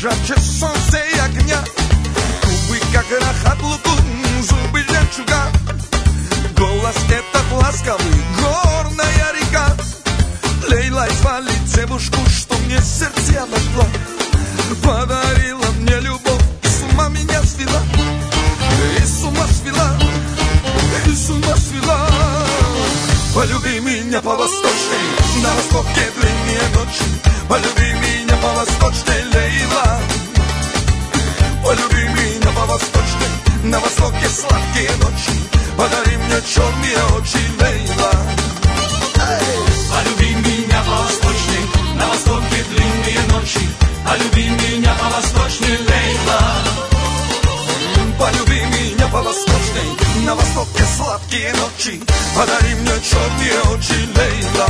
жарче солнца и огня. Губы, как рахат лукум, зубы жемчуга. Голос этот ласковый, горная река. Лейла звали девушку, что мне сердце обожгла. Подарила мне любовь, и с ума меня свела. И с ума свела, и с ума свела. Полюби меня по-восточной, на востоке длиннее ночи. Полюби меня по-восточной, Лейла. Полюби меня по-восточной, на востоке сладкие ночи. Подари мне черные очи, Лейла. Полюби меня по-восточной, на востоке длинные ночи. Полюби меня по-восточной, Лейла. Полюби меня по-восточной, на востоке сладкие ночи. Подари мне черные очи, Лейла.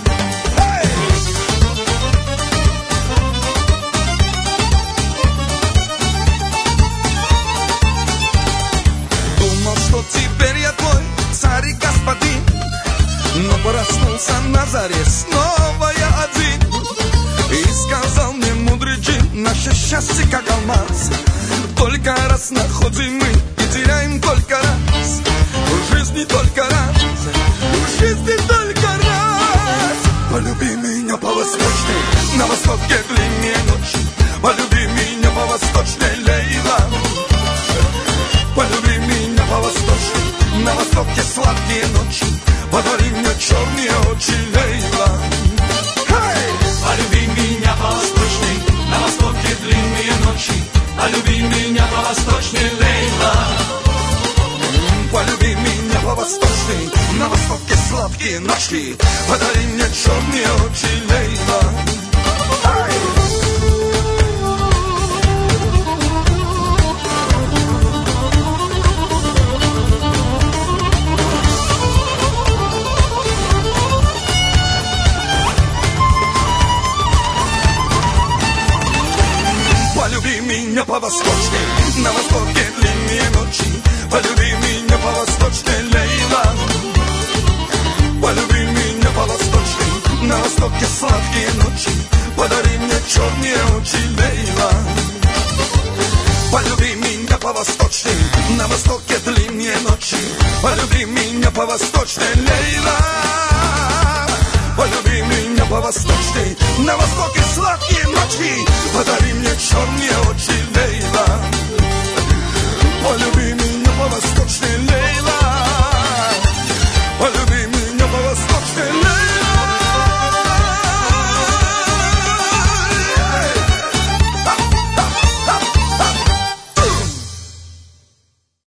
Думал, что теперь я твой царь и господин, но проснулся на заре, снова я один. И сказал мне мудрый джин, наше счастье как алмаз. Только раз находим мы и теряем только раз. В жизни только раз, в жизни только раз. Полюби меня по-восточной, на востоке длиннее ночи. Полюби меня по-восточной, Лейла. Полюби меня по-восточной, на востоке сладкие ночи. Подари мне черные очи, Лейла. Полюби меня по-восточной, на востоке длинные ночи. Полюби меня по-восточной, Лейла. Полюби меня по-восточной, на востоке сладкие ночи. Подари мне черные очи, Лейла. Полюби меня по-восточной, на востоке длиннее ночи. Полюби меня по-восточной, Лейла. Полюби меня по-восточной, на востоке сладкие ночи. Подари мне черные очи, Лейла. Полюби меня по-восточной, на востоке длиннее ночи. Полюби меня по-восточной, Лейла. Полюби меня по-восточной, на востоке сладкие ночи. Подари мне черные очи,